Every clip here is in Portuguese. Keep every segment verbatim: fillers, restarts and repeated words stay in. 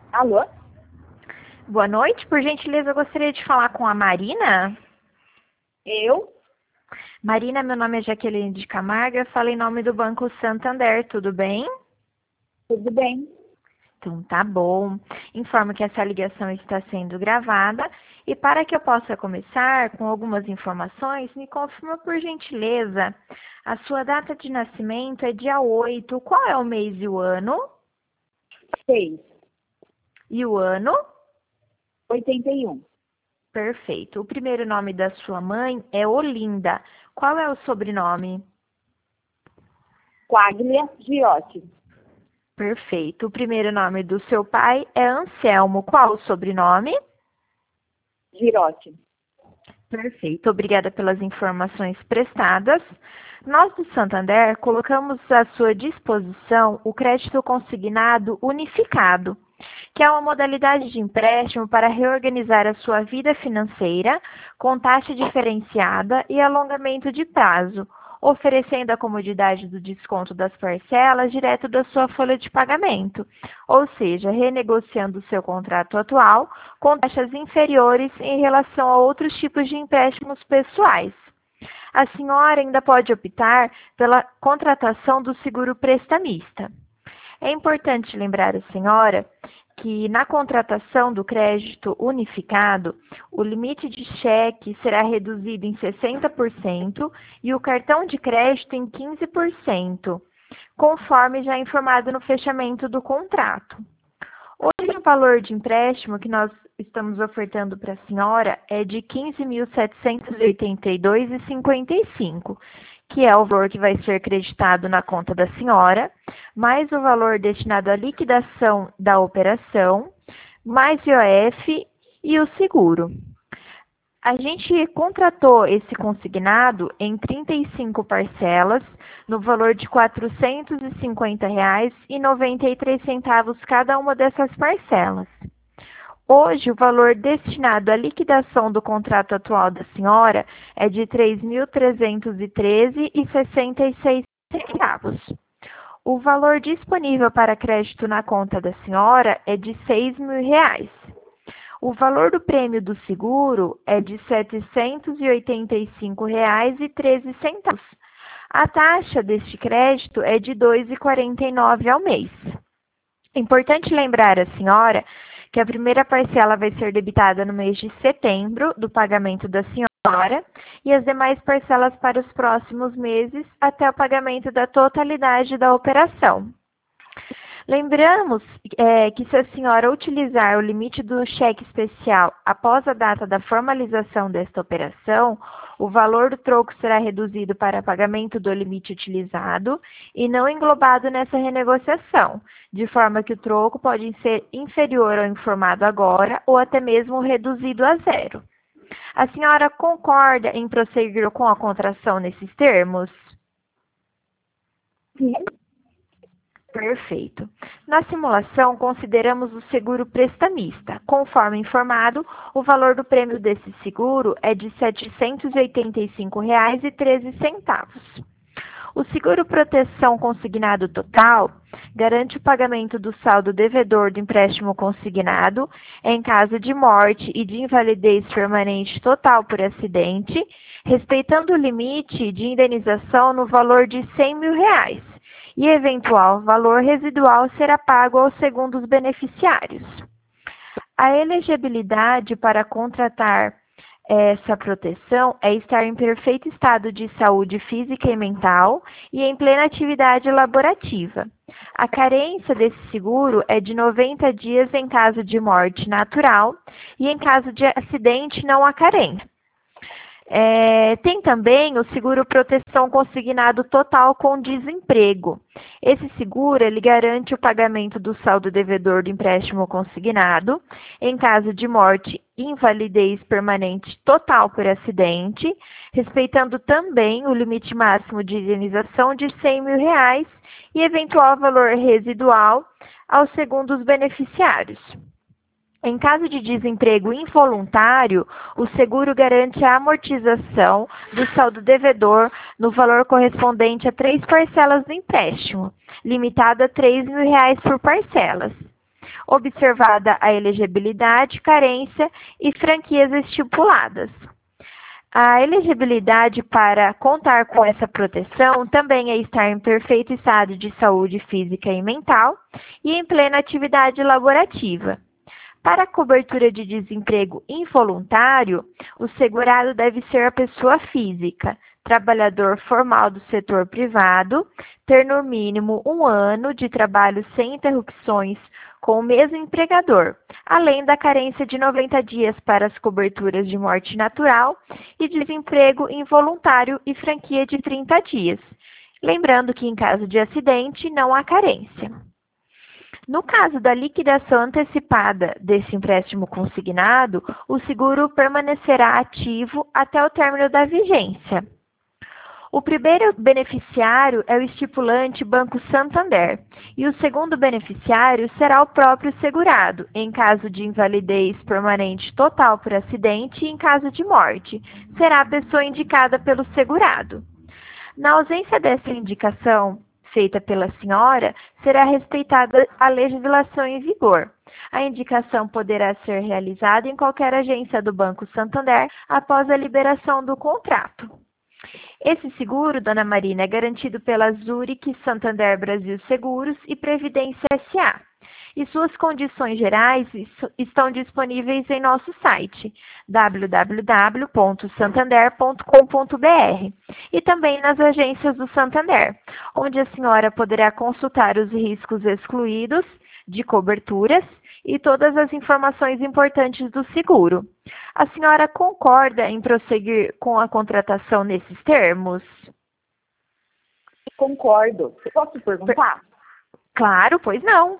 Alô? Boa noite, por gentileza, eu gostaria de falar com a Marina. Eu? Marina, meu nome é Jaqueline de Camargo, eu falo em nome do Banco Santander, tudo bem? Tudo bem? Então tá bom. Informo que essa ligação está sendo gravada e para que eu possa começar com algumas informações, me confirma por gentileza, a sua data de nascimento é dia oito, qual é o mês e o ano? Seis. E o ano? Oitenta e um. Perfeito. O primeiro nome da sua mãe é Olinda. Qual é o sobrenome? Quaglia Giotti. Perfeito. O primeiro nome do seu pai é Anselmo. Qual o sobrenome? Girotti. Perfeito. Obrigada pelas informações prestadas. Nós do Santander colocamos à sua disposição o crédito consignado unificado, que é uma modalidade de empréstimo para reorganizar a sua vida financeira com taxa diferenciada e alongamento de prazo, oferecendo a comodidade do desconto das parcelas direto da sua folha de pagamento, ou seja, renegociando o seu contrato atual com taxas inferiores em relação a outros tipos de empréstimos pessoais. A senhora ainda pode optar pela contratação do seguro prestamista. É importante lembrar a senhora que na contratação do crédito unificado, o limite de cheque será reduzido em sessenta por cento e o cartão de crédito em quinze por cento, conforme já informado no fechamento do contrato. Hoje o valor de empréstimo que nós estamos ofertando para a senhora é de quinze mil setecentos e oitenta e dois reais e cinquenta e cinco centavos, que é o valor que vai ser creditado na conta da senhora, mais o valor destinado à liquidação da operação, mais I O F e o seguro. A gente contratou esse consignado em trinta e cinco parcelas, no valor de quatrocentos e cinquenta reais e noventa e três centavos cada uma dessas parcelas. Hoje, o valor destinado à liquidação do contrato atual da senhora é de três mil trezentos e treze reais e sessenta e seis centavos. O valor disponível para crédito na conta da senhora é de seis mil reais. O valor do prêmio do seguro é de setecentos e oitenta e cinco reais e treze centavos. A taxa deste crédito é de dois reais e quarenta e nove centavos ao mês. É importante lembrar a senhora que a primeira parcela vai ser debitada no mês de setembro do pagamento da senhora e as demais parcelas para os próximos meses até o pagamento da totalidade da operação. Lembramos é, que se a senhora utilizar o limite do cheque especial após a data da formalização desta operação, o valor do troco será reduzido para pagamento do limite utilizado e não englobado nessa renegociação, de forma que o troco pode ser inferior ao informado agora ou até mesmo reduzido a zero. A senhora concorda em prosseguir com a contratação nesses termos? Sim. Perfeito. Na simulação, consideramos o seguro prestamista. Conforme informado, o valor do prêmio desse seguro é de setecentos e oitenta e cinco reais e treze centavos. O seguro proteção consignado total garante o pagamento do saldo devedor do empréstimo consignado em caso de morte e de invalidez permanente total por acidente, respeitando o limite de indenização no valor de cem mil reais. E eventual valor residual será pago aos segundos beneficiários. A elegibilidade para contratar essa proteção é estar em perfeito estado de saúde física e mental e em plena atividade laborativa. A carência desse seguro é de noventa dias em caso de morte natural e em caso de acidente não há carência. É, tem também o seguro proteção consignado total com desemprego. Esse seguro ele garante o pagamento do saldo devedor do empréstimo consignado em caso de morte e invalidez permanente total por acidente, respeitando também o limite máximo de indenização de cem mil reais e eventual valor residual aos segundos beneficiários. Em caso de desemprego involuntário, o seguro garante a amortização do saldo devedor no valor correspondente a três parcelas do empréstimo, limitado a três mil reais por parcelas. observada a elegibilidade, carência e franquias estipuladas. A elegibilidade para contar com essa proteção também é estar em perfeito estado de saúde física e mental e em plena atividade laborativa. Para a cobertura de desemprego involuntário, o segurado deve ser a pessoa física, trabalhador formal do setor privado, ter no mínimo um ano de trabalho sem interrupções com o mesmo empregador, além da carência de noventa dias para as coberturas de morte natural e desemprego involuntário e franquia de trinta dias. Lembrando que em caso de acidente não há carência. No caso da liquidação antecipada desse empréstimo consignado, o seguro permanecerá ativo até o término da vigência. O primeiro beneficiário é o estipulante Banco Santander e o segundo beneficiário será o próprio segurado, em caso de invalidez permanente total por acidente e em caso de morte, será a pessoa indicada pelo segurado. Na ausência dessa indicação feita pela senhora, será respeitada a legislação em vigor. A indicação poderá ser realizada em qualquer agência do Banco Santander após a liberação do contrato. Esse seguro, dona Marina, é garantido pela Zurich Santander Brasil Seguros e Previdência S A E suas condições gerais estão disponíveis em nosso site w w w ponto santander ponto com ponto b r e também nas agências do Santander, onde a senhora poderá consultar os riscos excluídos de coberturas e todas as informações importantes do seguro. A senhora concorda em prosseguir com a contratação nesses termos? Concordo. Posso perguntar? Claro, pois não.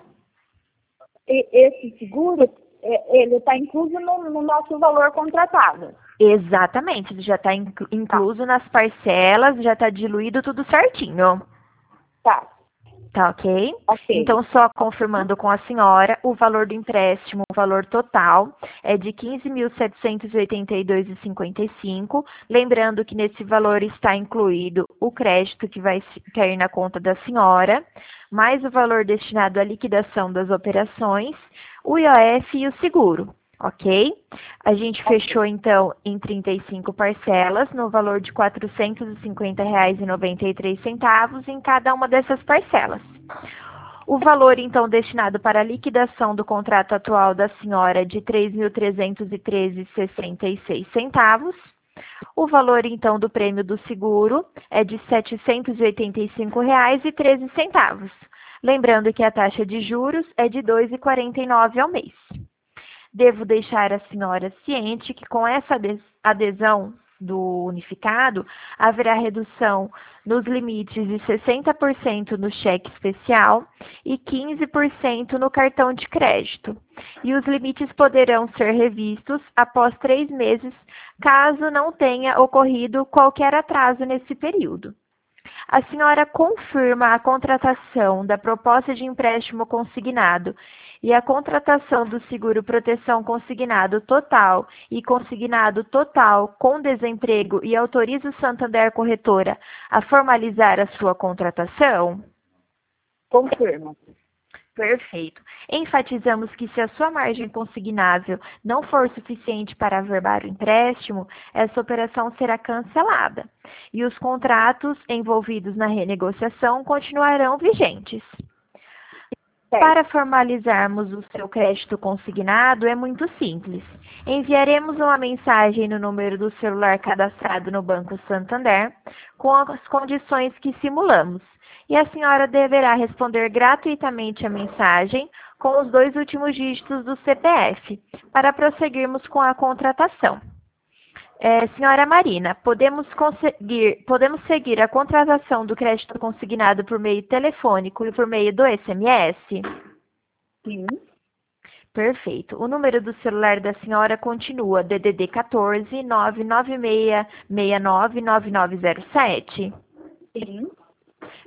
E- Esse seguro, é, ele está incluso no, no nosso valor contratado. Exatamente, ele já está incluso nas parcelas, já está diluído tudo certinho. Tá. Tá ok? Ok. Então, só confirmando com a senhora, o valor do empréstimo, o valor total, é de quinze mil setecentos e oitenta e dois reais e cinquenta e cinco centavos. Lembrando que nesse valor está incluído o crédito que vai cair na conta da senhora, mais o valor destinado à liquidação das operações, o I O F e o seguro. Ok? A gente fechou, então, em trinta e cinco parcelas, no valor de quatrocentos e cinquenta reais e noventa e três centavos em cada uma dessas parcelas. O valor, então, destinado para a liquidação do contrato atual da senhora é de três mil trezentos e treze reais e sessenta e seis centavos. O valor, então, do prêmio do seguro é de setecentos e oitenta e cinco reais e treze centavos. Lembrando que a taxa de juros é de dois reais e quarenta e nove centavos ao mês. Devo deixar a senhora ciente que com essa adesão do unificado, haverá redução nos limites de sessenta por cento no cheque especial e quinze por cento no cartão de crédito. E os limites poderão ser revistos após três meses, caso não tenha ocorrido qualquer atraso nesse período. A senhora confirma a contratação da proposta de empréstimo consignado e a contratação do seguro proteção consignado total e consignado total com desemprego e autoriza o Santander Corretora a formalizar a sua contratação? Confirmo. Perfeito. Enfatizamos que se a sua margem consignável não for suficiente para averbar o empréstimo, essa operação será cancelada e os contratos envolvidos na renegociação continuarão vigentes. Certo. Para formalizarmos o seu crédito consignado é muito simples. Enviaremos uma mensagem no número do celular cadastrado no Banco Santander com as condições que simulamos. E a senhora deverá responder gratuitamente a mensagem com os dois últimos dígitos do C P F, para prosseguirmos com a contratação. É, senhora Marina, podemos, conseguir, podemos seguir a contratação do crédito consignado por meio telefônico e por meio do S M S? Sim. Perfeito. O número do celular da senhora continua D D D quatorze, nove nove seis seis nove, nove nove nove zero sete? Sim.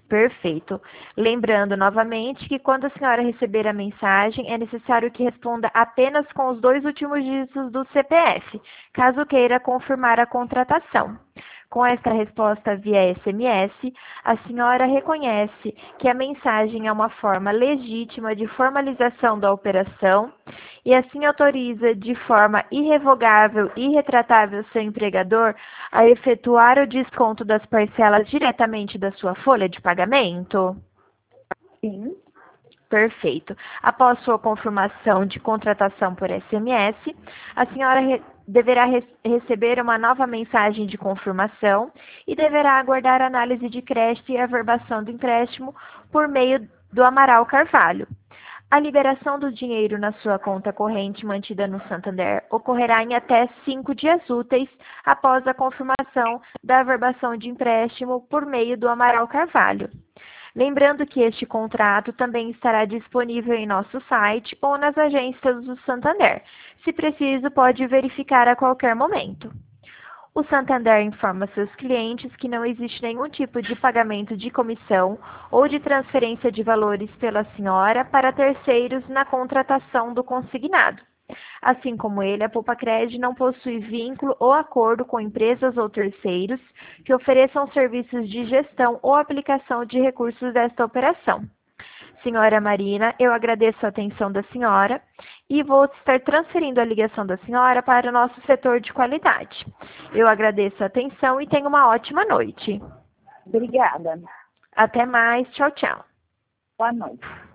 Perfeito. Lembrando novamente que quando a senhora receber a mensagem, é necessário que responda apenas com os dois últimos dígitos do C P F, caso queira confirmar a contratação. Com esta resposta via S M S, a senhora reconhece que a mensagem é uma forma legítima de formalização da operação e assim autoriza de forma irrevogável e irretratável seu empregador a efetuar o desconto das parcelas diretamente da sua folha de pagamento? Sim. Perfeito. Após sua confirmação de contratação por S M S, a senhora re deverá re receber uma nova mensagem de confirmação e deverá aguardar a análise de crédito e averbação do empréstimo por meio do Amaral Carvalho. A liberação do dinheiro na sua conta corrente mantida no Santander ocorrerá em até cinco dias úteis após a confirmação da averbação de empréstimo por meio do Amaral Carvalho. Lembrando que este contrato também estará disponível em nosso site ou nas agências do Santander. Se preciso, pode verificar a qualquer momento. O Santander informa seus clientes que não existe nenhum tipo de pagamento de comissão ou de transferência de valores pela senhora para terceiros na contratação do consignado. Assim como ele, a Poupa-Cred não possui vínculo ou acordo com empresas ou terceiros que ofereçam serviços de gestão ou aplicação de recursos desta operação. Senhora Marina, eu agradeço a atenção da senhora e vou estar transferindo a ligação da senhora para o nosso setor de qualidade. Eu agradeço a atenção e tenha uma ótima noite. Obrigada. Até mais. Tchau, tchau. Boa noite.